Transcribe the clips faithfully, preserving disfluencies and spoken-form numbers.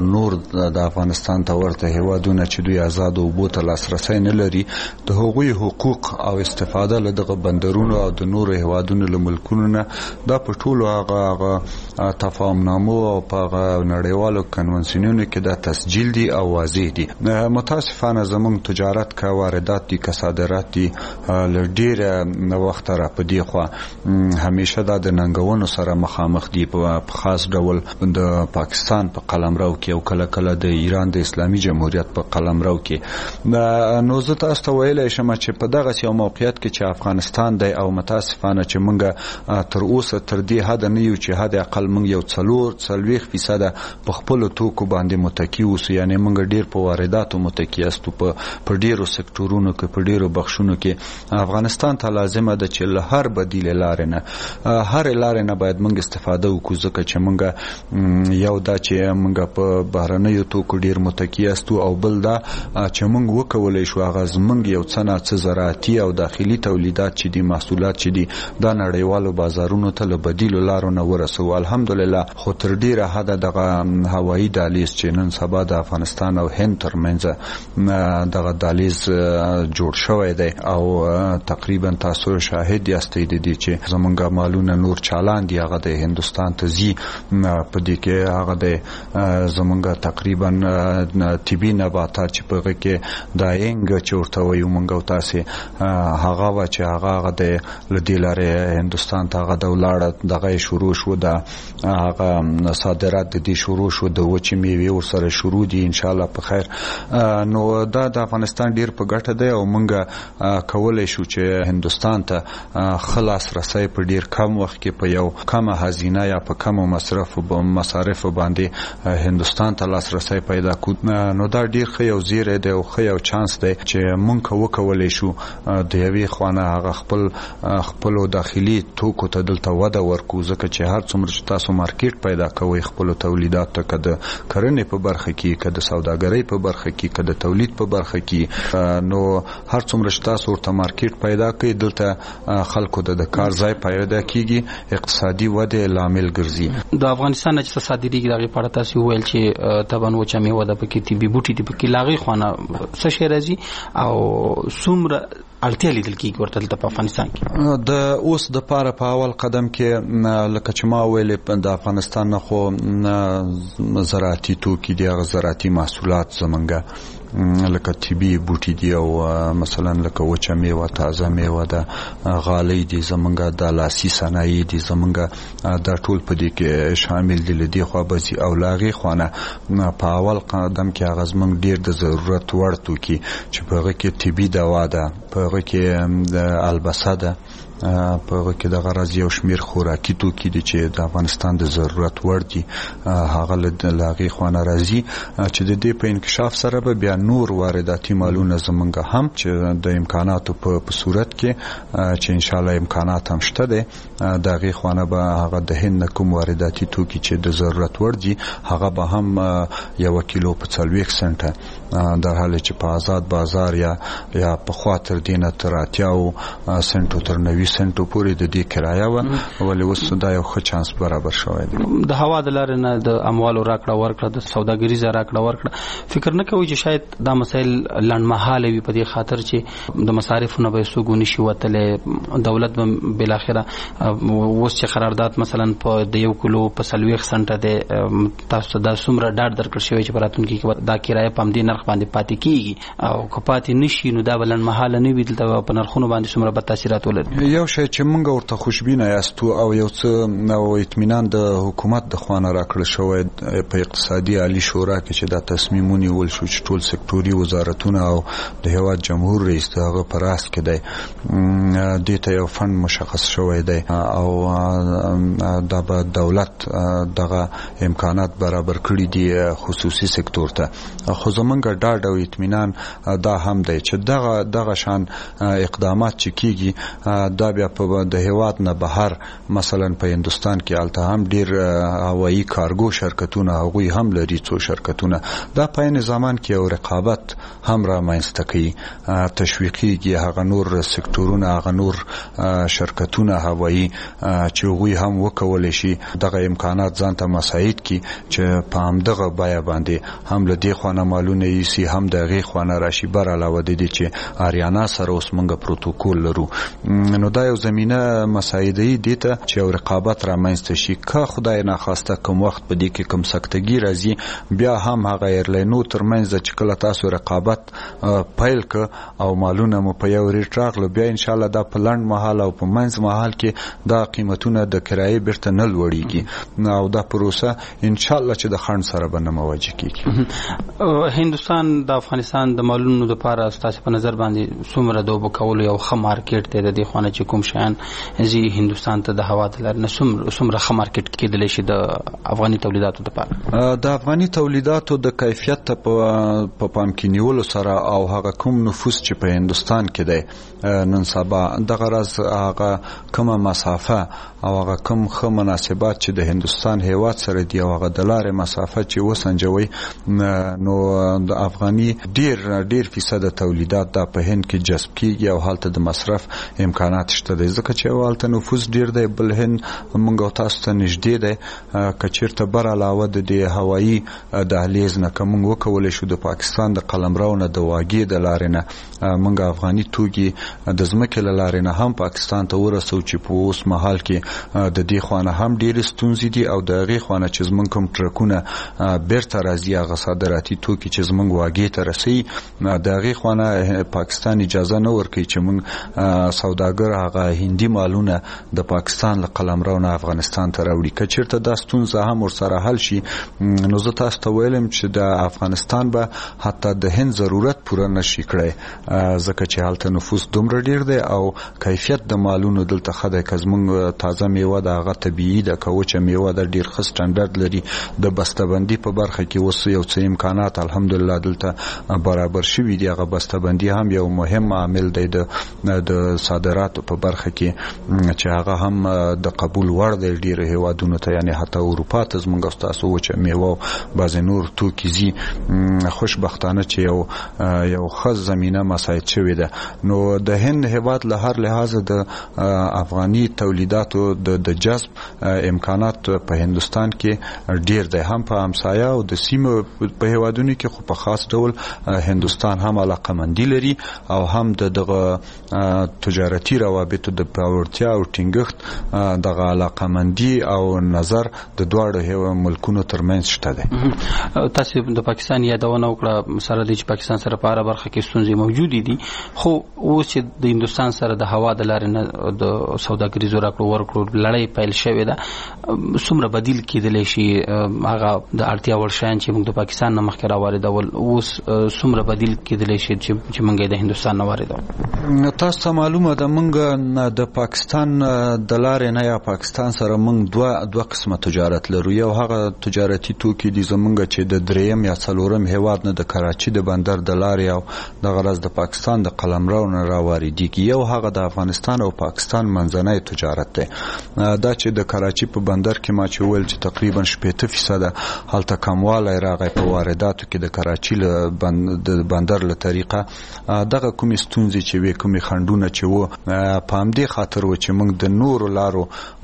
نور د افغانستان ته ورته هیوادونه چې دوی آزاد اوبو ته لاسرسی نه لري د هغوی حقوق او استفاده له دغه بندرونو او د نورو هیوادونو له ملکونو نه دا په ټولو هغه تفاهمنامو او په هغه نړیوالو کنونسیونونو کې دا تسجیل دي او واضح دي. متاسفانه زموږ تجارت که واردات دي که صادرات دي له ډېره وخته را په دې خوا همیشه دا د ننګونو سره مخامخ دي په خاص ډول د پاکستان په قلمرو کې او کله کله د ایران د اسلامي جمهوریت په قلمرو کې. نو زه تاسو ته ویلی شم چې په دغه یو موقعیت کې چې افغانستان دی او متاسفانه چې موږ تر اوسه تر دې حده نه یو چې حد اقل موږ یو څلور څلوېښت فیصده په خپلو توکو باندې متکي اوسو، یعنې موږ ډېر په وارداتو متکي یاستو په ډېرو سکتورونو کې په ډېرو بخشونو کې. افغانستان ته لازمه ده چې له هر بدیلې لارې نه هرې لارې نه باید موږ استفاده وکړو، ځکه چې موږ یو دا چې موږ په بهرنیو توکو ډېر متکي یاستو او بل دا چې موږ وکولی شو هغه زموږ یو څه نه څه زراعتي او داخلي تولیدات چې دي محصولات چې دي دا نړیوالو بازارونو ته له بدیلو لارو نه ورسوو. الحمدلله خو تر ډېره حده دغه هوایي دهلیز چې نن سبا د افغانستان او هند ترمنځ دغه دهلیز جوړ شوی دی او تقریبا تاسو شاهد یاستئ د دې چې زمونږ مالونه نور چالان دي هغه د هندوستان ته ځي، په دې کې هغه د زمونږ تقریبا طبي نباتات چې په هغه کې دا اینګ چې ورته وایو موږ او تاسې هغه وه چې هغه هغه د له دې لارې هندوستان ته هغه د ولاړه دغه شروع شو، د هغه صادرات د دې شروع شو، د وچې میوې ورسره شروع دي انشاءالله په خیر. نو دا د افغانستان ډیر په ګټه دی او موږ کولی شو چې هندوستان ته ښه لاسرسی په ډیر کم وخت کې په یو کمه هزینه یا په کمو مصرف مصارفو باندې هندوستان ته لاسرسی پیدا کړو. نو دا ډیر ښه یو زیری دی او ښه یو چانس دی چې موږ وکولی شو د یوې خوانه هغه خپل خپلو داخلي توکو ته دلته وده ورکړو، ځکه چې هر څومره چې تاسو مارکیټ پیدا کوئ خپلو تولیداتو ته، که د کرنې په برخه کې که د سوداګرۍ په برخه کې که د تولید په برخه کې، نو هر څومره چې تاسو ورته مارکیټ پیدا کوئ دلته خلکو ته د کار ځای پیدا کیږي، اقتصادي ودې لامل ګرځي. د افغانستان نه چې صادرېږي د هغې په اړه تاسو وویل چې طبعا وچه میوه ده پکې طبي بوټي دي پکې له هغې خوا نه څه شی راځي او څومره اړتیا لیدل کیږي ورته دلته په افغانستان کې؟ د اوس د پاره په اول قدم کې لکه چې ما ویلې د افغانستان نه خو زراعتي توکي دي، هغه زراعتي محصولات زمونږ لکه طبي بوټي دي او مثلا لکه وچه میوه تازه میوه ده، غالۍ دي زمونږ، د لاسي صنایع دي زمونږ، دا ټول په دې کې شامل دي. له دې خوا به ځي او له هغې خوا نه په اول قدم کې هغه زمونږ ډېر د ضرورت وړ توکي چې په هغه کې طبي دوا ده، په هغه کې د البسه ده، په هغه کې د غرض یو شمیر خوراکي توکي دي چې د افغانستان د ضرورت وړ دي، هغه له هغې خوا نه راځي چې د دې په انکشاف سره به بیا نور وارداتي مالونه زمونږ هم چې د امکاناتو په صورت کې چې انشاءالله امکانات هم شته دی د هغې خوا نه به هغه د هند نه کوم وارداتي توکي چې د ضرورت وړ دي هغه به هم یوه کیلو په څلوېښت سنټه در حال چې په آزاد بازار یا یا پخوا تر دې نه تر اتیاو سنټو تر نوي سنټو پورې د دې کرایه وه، ولې اوس دا یو ښه چانس برابر شوی دی. د هوا د لارې نه د اموالو راکړه ورکړه، د سوداګریزه راکړه ورکړه، فکر نه کوئ چې شاید دا مسایل لنډمهاله وي په دې خاطر چې د مصارفو نه به څوک ونشي وتلی، دولت به بالاخره اوس چې قرارداد مثلا په د یو کیلو په څلوېښت سنټه دی، تاسو دا څومره ډاډ درکړل شوی چې په راتلونکي کې دا کرایه په همدې نرخ باندې پاتې کیږي او که پاتې نشي نو دا به لنډمهاله نه وي، دلته په نرخونو باندې څومره بد تاثیرات ولري. یو شی چې موږ ورته خوشبینه یاستو او یو څه او اطمینان د حکومت د خوا نه راکړل شوی په اقتصادي عالي شورا کې چې دا تصمیم ونیول شو چې ټول سکتوري وزارتونه او د هیواد جمهور رئیس د هغه په راس کې دی، دې ته یو فنډ مشخص شوی دی او دا به دولت دغه امکانات برابر کړي دي خصوصي سکتور ته. خو زمونږ ډاډ او اطمینان دا هم دی چې دغه دغه شان اقدامات چې کیږي دا بیا په د هیواد نه بهر مثلا په هندوستان کې هلته هم ډیر هوایي کارګو شرکتونه هغوی هم لري، څو شرکتونه دا په عین زمان کې یو رقابت هم رامنځته کوي، تشویقیږي هغه نور سکتورونه هغه نور شرکتونه هوایي چې هغوی هم وکولی شي دغه امکانات ځان ته مساعد کړي چې په همدغه بیه باندې هم له دې خوانه مالونه یې هم د غي خوانه راشي بر علاوه د دې چې آریانا سره اوس موږ پروتوکول لرو نو دا یو زمينه مساعده دي ته چې یو رقابت رامنځته شي که خدای نه خواسته کوم وخت په دې کې کوم سکتګي راځي بیا هم هغه ایرلاینو ترمنځ چې کله تاسو رقابت پیل ک او مالونه مو په یو ریټ راغلو بیا ان شاء الله دا په لند محل او په منځ محل کې دا قیمتونه د کرایې بیرته نه لوړیږي او دا پروسه ان شاء الله چې د خند سره به نه مواجه کیږي هندستان د افغانستان د مالونو لپاره ستاسو په نظر باندې څومره د وبکول یو ښه مارکیټ دی د دې خوانه چې کوم شیان زی هندستان ته د هوا د لار نه څومره ښه مارکیټ کېدلی شي د افغاني تولیداتو لپاره د افغاني تولیداتو د کیفیت په په پام کې نیولو سره او هغه کوم نفوس چې په هندستان کې دی نن سبا دغه راز هغه کومه مسافه او هغه کوم ښه مناسبات چې د هندستان هیواد سره دی او هغه د لارې مسافه چې وسنجوي نو د افغاني ډیر ډیر فیصد تولیدات د په هند کې جذب کیږي او حالت د مصرف امکانات شته دي ځکه چې حالت نفوس ډیر دی بل هند موږ تاسو ته نږدې دی کچیرته بر علاوه د هوایی دهلیز نه کوم وکول شو د پاکستان د قلمرو نه د واګي د لارې نه موږ افغاني توګي د ځمکې له لارې نه هم پاکستان ته ورسو چې په اوس مهال کې د دې خوانه هم ډیر ستونزې دي او د غي خوانه چې زمونږ کوم ټرکونه بیرته راځي هغه صادراتي توکي چې زمونږ واګي ته رسي د غي خوانه پاکستان اجازه نه ورکوي چې موږ سوداګر هغه هندي مالونه د پاکستان له قلمرو نه افغانستان ته راوړي کچیرته دا ستونزه هم ورسره حل شي نو زه تاسو ته ویلم چې د افغانستان به حتی د هند ضرورت پوره نشي کړی ځکه چې حالت نفوس دومره ډیر دی او کیفیت د مالونو دلته خدای کزمنګ تازه میوه د هغه طبيعي د کوچه میوه د ډیر ښه سټانډرډ لري د بسته‌بندي په برخه کې اوس یو څه امکانات الحمدلله دلته برابر شوي دي هغه بسته‌بندي هم یو مهم عامل دی د صادراتو په برخه کې چې هغه هم د قبول وړ دی ډیر هیوادونو ته یعنی حتی اروپا ته زموږ تاسو وچه میوه بعض نور توکي زی خوشبختانه چې یو یو خاص زمينه مساعد شوی ده نو د هند هیواد له هر لحاظ د افغاني تولیداتو د جذب امکانات په هندستان کې ډیر دی هم په همسایه او د سیمه په هیوادونو کې خو په خاص ډول هندستان هم علاقمندي لري او هم د دغه تجارتي روابطو د پیاوړتیا او ټینګښت دغه علاقمندي او نظر د دواړو ملکونو ترمنځ شته ده تاسو د پاکستان یادونه وکړه سره د پاکستان سره په اړه برخه کې ستونزې موجود دي خو اوس چې د هندستان سره د هوا د لارې نه د سوداګریزو راکړو ورکړو لړۍ پیل شوې ده څومره بدیل کېدلی شي هغه د اړتیا وړ شیان چې موږ د پاکستان نه مخکې راواردول اوس څومره بدیل کېدلی شي چې موږ د هندستان نه واردوو تاسو ته معلومه ده موږ د پاکستان د لارې نه یا پاکستان سره موږ دوه دوه قسمه تجارت لرو یو هغه تجارتي توکي دي زمونږ چې د دریم یا څلورم هیواد نه د کراچي د بندر د لارې او د غرض د پاکستان د قلمرو نه راواردېږي یو هغه د افغانستان او پاکستان منځنی تجارت دی دا چې د کراچي په بندر کې ما چې ویل چې تقریبا شپږ فیصد هلته کموالی راغی په وارداتو کې د کراچي له د بندر له طریقه دغه کومې ستونزې چې وې کومې خنډونه چې وو په همدې خاطر و چې موږ د نورو لارو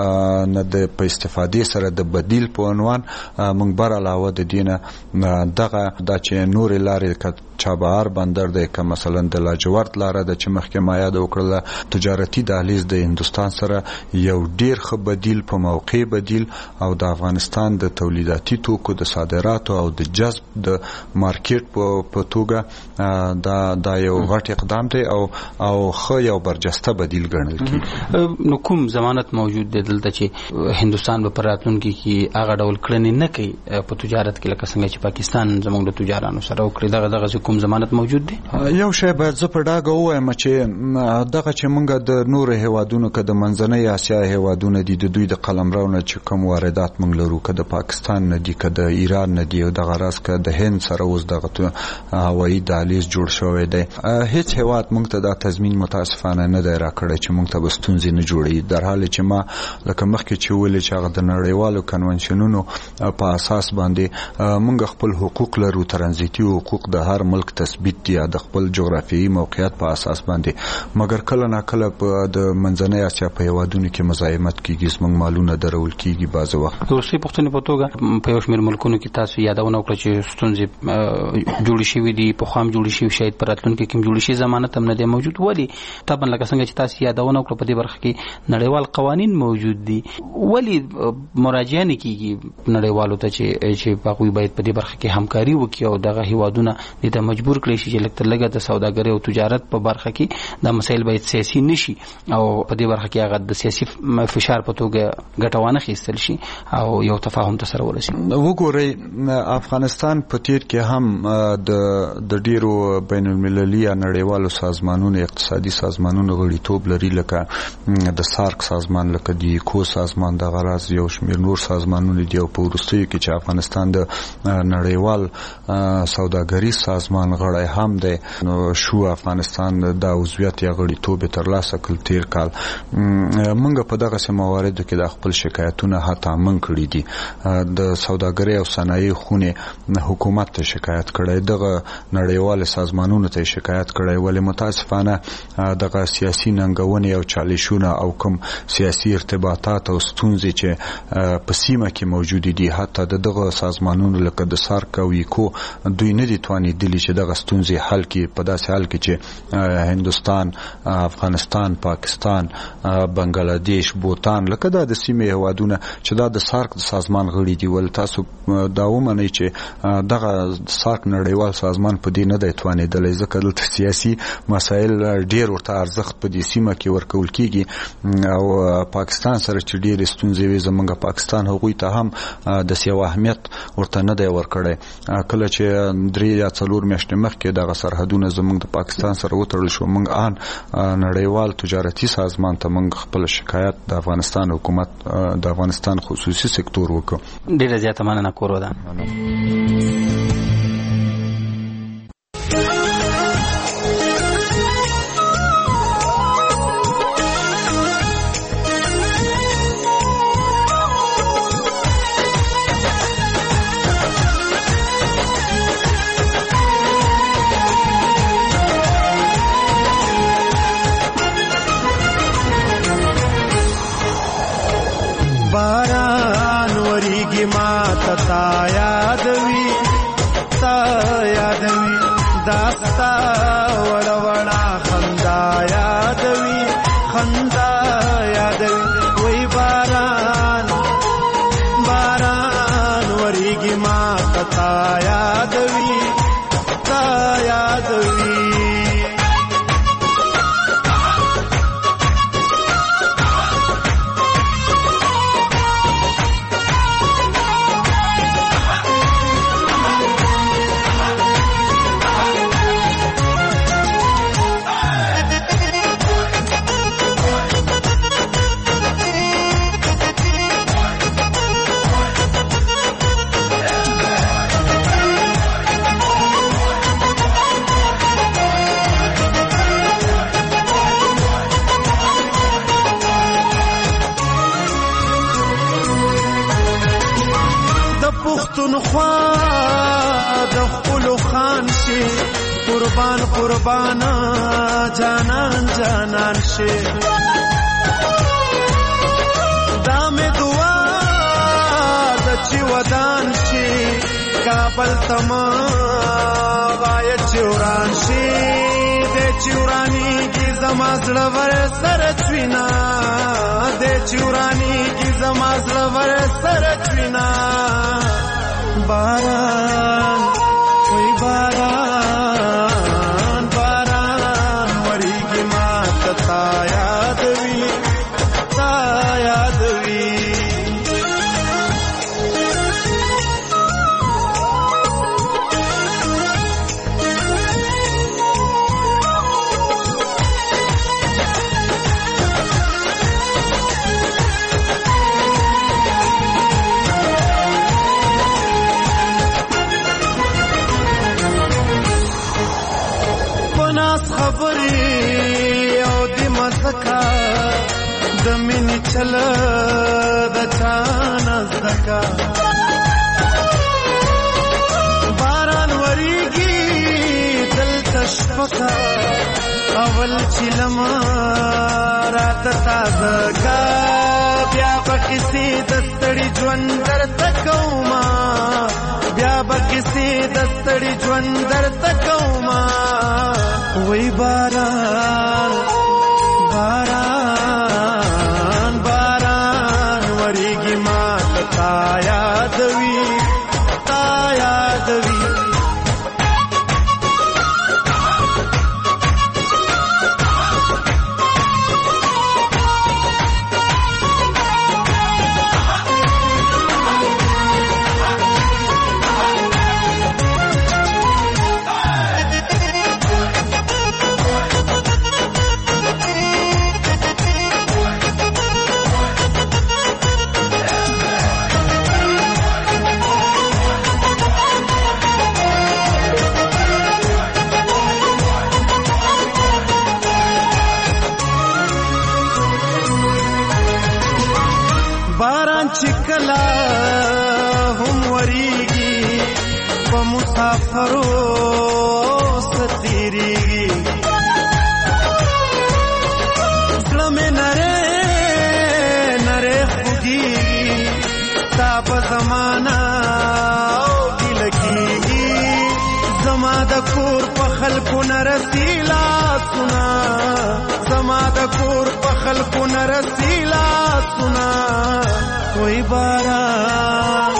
نه د په استفادې سره د بدیل په عنوان موږ بر علاوه د دې نه دغه دا چې نورې لارې چابهار بندر دی که مثلا د لاجورد لاره ده چې مخکې ما یاد وکړله تجارتي دهلیز د هندستان سره یو ډیر ښه بدیل په موقع بدیل او د افغانستان د تولیداتي توکو د صادراتو او د جذب د مارکیټ په توګه دا دا یو غټ اقدام دی او او ښه یو برجسته بدیل ګڼل کېږي نو کوم ضمانت موجود دی دلته چې هندستان به په راتلونکي کې هغه ډول کړنې نه کوي په تجارت کې لکه څنګه چې پاکستان زموږ د تجارانو سره وکړي دغه دغه کوم ضمانت موجود دی یو شی باید زه په ډاګه ووایم چې دغه چې موږ د نورو هیوادونو که د منځنۍ اسیا هیوادونه دي د دوی د قلمرو نه چې کوم واردات موږ لرو که د پاکستان نه دي که د ایران نه دي او دغه راز که د هند سره اوس دغه هوایي دهلیز جوړ شوی دی هیڅ هیواد موږ ته دا تضمین متاسفانه نه دی راکړی چې موږ ته به ستونزې نه جوړوي در حال چې ما لکه مخکې چې ویلې چې هغه د نړیوالو کنونشنونو په اساس باندې موږ خپل حقوق لرو ترانزیتي حقوق د هر ملک تثبیت دی د خپل جغرافیایي موقعیت په اساس باندې مګر کله نه کله په د منځنۍ اسیا په هیوادونو کې مزاحمت کیږي زموږ مالونه درول کیږي بعض وخت روسي پښتنې په توګه په یو شمېر ملکونو کې تاسو یادونه وکړه چې ستونزې جوړې شوې دي په خام جوړې شوې شاید پر راتلونکي کې جوړې شي ضمانت هم نه دی موجود ولی طبعا لکه څنګه چې تاسو یادونه وکړه په دې برخه کې نړیوال قوانین موجود دي ولی مراجعه نه کیږي نړیوالو ته چې چې باقوي باید په دې برخه کې همکاري وکړي او دغه هیوادونه دې ته مجبور کړي شي چې لکه لګه د سوداګرۍ او تجارت په برخه کې دا مسایل باید سیاسي نشي او په دې برخه کې هغه د سیاسي فشار په توګه ګټوانه خېستل شي او یو تفاهم ته سره ورسي. وګورئ افغانستان په تیر کې هم د د ډیرو بین المللي یا نړیوالو سازمانونو اقتصادي سازمانونو غړیتوب لري لکه د سارک سازمان لکه د ایکو سازمان د غراض یو شمېر نور سازمانونه دي او په وروستیو کې چې افغانستان د نړیوال سوداګریز سازمان غړی هم دی نو شو افغانستان د عضویت یا غړیتوب ترلاسه کړ تیر کال. موږ په دغه مواردو کې د خپل شکایتونه حتی من کړي دي. د سوداګرۍ او صنایع خونې حکومت ته شکایت کړی دغه نړیوال سازمانونو ته شکایت کړی ولې متاسفانه دغه سیاسي ننګونې او چالشونه او کوم سیاسي ارتباطات او ستونزې چې په سیمه کې موجود دي حتی دغه سازمانونو لکه د سارک او ایکو دوی نه دي توانیدلی چې دغه ستونزې حل کړي په داسې حال کې چې هندوستان افغانستان پاکستان بنگلاديش بوتان لکه دا د سیمې هیوادونه چې دا د سارک د سازمان غړي دي ول تاسو دا ومنئ چې دغه سارک نړیوال سازمان په دې نه دی توانیدلی ځکه دلته سیاسي مسایل ډیر ورته ارزښت په دې سیمه کې ورکول کیږي او پاکستان سره چې ډیر ستونزې وي زمونږ پاکستان هغوی ته هم د سیو اهمیت ورته نه دی ورکړی. کله چې درې یا څلور میاشتې مخکې دغه سرحدونه زمونږ د پاکستان سره وتړل شو موږ ان نړیوال تجارتي سازمان ته موږ خپل شکایت د افغانستان حکومت د افغانستان خصوصي سکتور وکړ. ډیره زیاته مننه کورو ده. باران وریږي ما ته تا یادوي تا یادوي داستا وړه وړه خندا یادوي خندا یادوي وای باران باران وریږي ما ته تا یادوي تا یادوي قربان قربان جانان جانان شي دا مې دعا د چې ودان شي کابل تما وای چوران شي د چورانی کی زما زړه ور سره چوینا د چورانی کی زما زړه ور سره چوینا باران وای باران تا یادوي تا یادوي پناس خبري زکا د مینې چل د چانه زکا باران وریږي دلته شپکا اول چې لما رات تازه کا بیا پکې سي د ستړي ژوند درته کوما بیا به کیسې د ستړي ژوند درته کومه وای باران باران باران وریږي ما ته تا یادوي تا یادوي چکلا هم وریږي په مسافرو ستیریږي زړه مې نری نری خوږیږي ستا په زمانه او ګیله کېږي زما د کور په خلکو نه رسي لاسونه زما د کور په خلکو نه رسي لاسونه وای باران